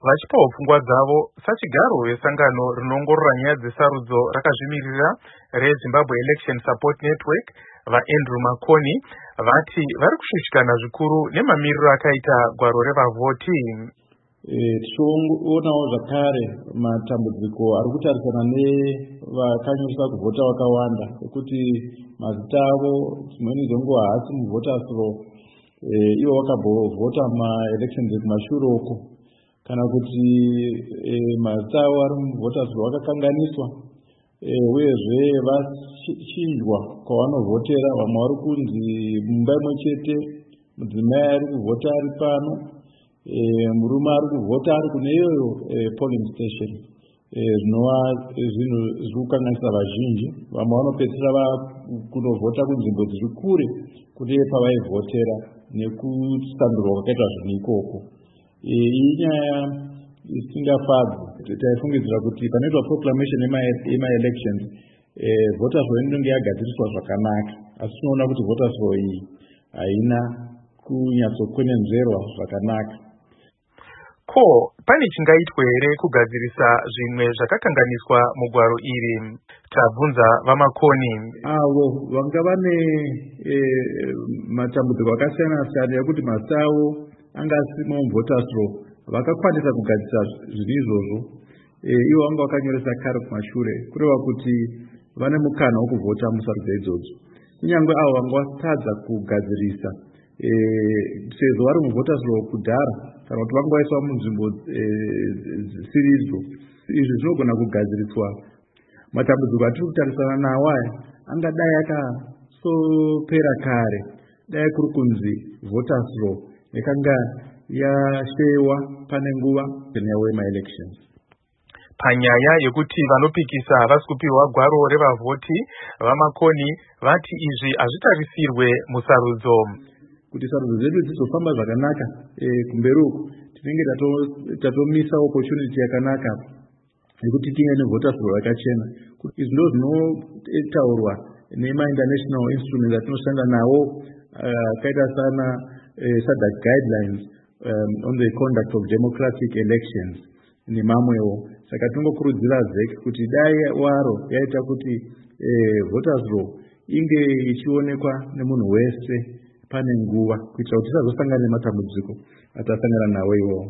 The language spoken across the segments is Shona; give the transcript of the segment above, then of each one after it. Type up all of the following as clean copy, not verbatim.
vachipawo pfungwa dzavo. Sachigaro wesangano rinoongorora nyaya dzesarudzo rakazvimirira reZimbabwe Election Support Network, vaAndrew Makoni, vati vari kushushikana zvikuru nemamiriro akaita gwaro revavhoti. Tichionawo zvakare matambudziko ari kutarisana nevakanyoresa kuvhota vakawanda, ekuti mazita avo dzimweni dzenguva haasi muvhoters roll, ivo vakambovhota maelections ekumashure uko, kana kuti mazita avo ari muvhoters roll vakakanganiswa, uyezve vachinjwa kwavanovhotera. Vamwe vari kunzi mumba imwe chete mudzimai ari kuvhota ari pano, murume ari kuvhota ari kune iyoyo polling station. Zvinova zvinhu zviri kukanganisa vazhinji. Vamwe vanopedzisira kunovhota kunzvimbo dziri kure kune pavaivhotera nekusandurwa kwakaita zvinhu ikoko. Iyi nyaya isingafadzi. Taifungidzira kuti panoitwa proclamation yema-elections voters roll inenge yagadziriswa zvakanaka, asi tinoona kuti voters roll iyi haina kunyatsokwenenzverwa zvakanaka. Ko, pane chingaitwe here kugadzirisa zvimwe zvakakanganiswa mugwaro iri? Tabvunza vaMakoni. Avo vanga vane matambudziko akasiyana-siyana ekuti mazita avo anga asimo muvhoters roll vakakwanisa kugadzirisa zvinhu izvozvo. Ivo vanga vakanyoresa kare kumashure, kureva kuti vane mukana wokuvhota musarudzo idzodzo. Kunyange avo vanga vasatadza kugadzirisa sezvo vari muvhoters roll kudhara, kana kuti vanga vaiswa munzvimbo dzisiridzo. Izvi zvinogona kugadziriswa. Matambudziko atiri kutarisana nawo aya angadai akasopera kare, dai kuri kunzi voters roll yakanga yashewa pane nguva yawo yema-elections. Panyaya yekuti vanopikisa havasi kupiwa gwaro revavhoti, vaMakoni vati izvi hazvitarisirwe musarudzo. Kuti sarudzo dzedu dzizofamba zvakanaka kumberi uku, tinenge tatomisa opportunity yakanaka yekuti tive nevhoters roll yakachena. Izvi ndo zvinotaurwa nema-international instruments atinoshanda nawo, akaita sana SADC guidelines on the conduct of democratic elections nemamwewo. Saka tinongokurudzira ZEC kuti dai waro yaita kuti voters roll inge ichionekwa nemunhu wese pane nguva, kuitira kuti tisazosangana nematambudziko atasangana nawo iwowo.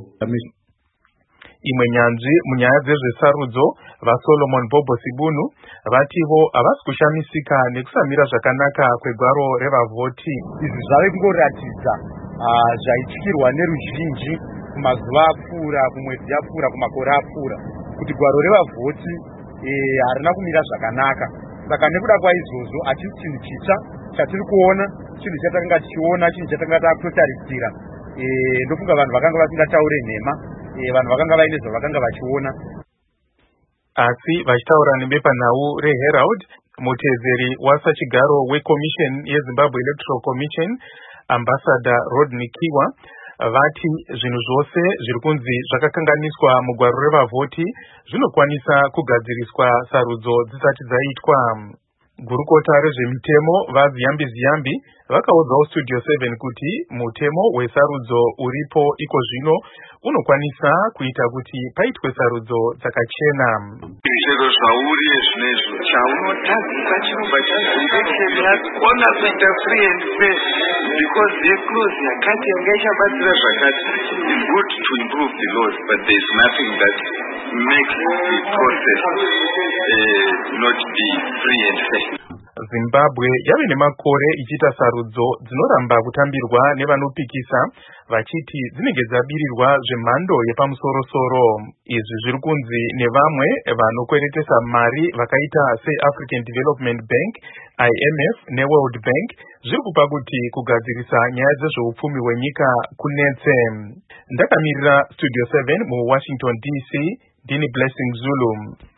Imwe nyanzvi munyaya dzezvesarudzo, vaSolomon Bobo Sibunu vativo havasi kushamisika nekusamira zvakanaka kwegwaro revavhoti. Izvi zvave kungoratidza zvaityirwa neruzhinji kumazuva apfuura, kumwedzi yapfuura, kumakore apfuura, kuti gwaro revavhoti harina kumira zvakanaka. Saka nekuda kwaizvozvo hatisi chinhu chitsva chatiri kuona, chinhu chatakanga tichiona, chinhu chatakanga takutotarisira. Ndofunga vanhu vakanga vasingataure nhema, vanhu vakanga vaine zvavakanga vachiona. Asi vachitaura nebepanhau reHerald, muteveri wasachigaro weCommission yeZimbabwe Electoral Commission, Ambassador Rodney Kiwa, vati zvinhu zvose zviri kunzi zvakakanganiswa mugwaro revavhoti zvinokwanisa kugadziriswa sarudzo dzisati dzaitwa. Gurukota rezvemitemo vaZiyambi Ziyambi vakaudzawo Studio 7 kuti mutemo wesarudzo uripo iko zvino unokwanisa kuita kuti paitwe sarudzo dzakachena. Zviro zvauri zvinezvo chaunotadzisa chinobva chanzi election yakona kuita free and fair because yeclose yakati yanga ichabatsira zvakati. It's good to improve the laws, but there is nothing that makes the process not be free and fair. Zimbabwe yave nemakore ichiita sarudzo dzinoramba kutambirwa nevanopikisa, vachiti dzinenge dzabirirwa zvemhando yepamusoro-soro. Izvi zviri kunzi nevamwe vanokweretesa mari vakaita seAfrican Development Bank, IMF neWorld Bank zviri kupa kuti kugadzirisa nyaya dzezveupfumi hwenyika kunetse. Ndakamirira Studio 7 muWashington DC, ndini Blessing Zulu.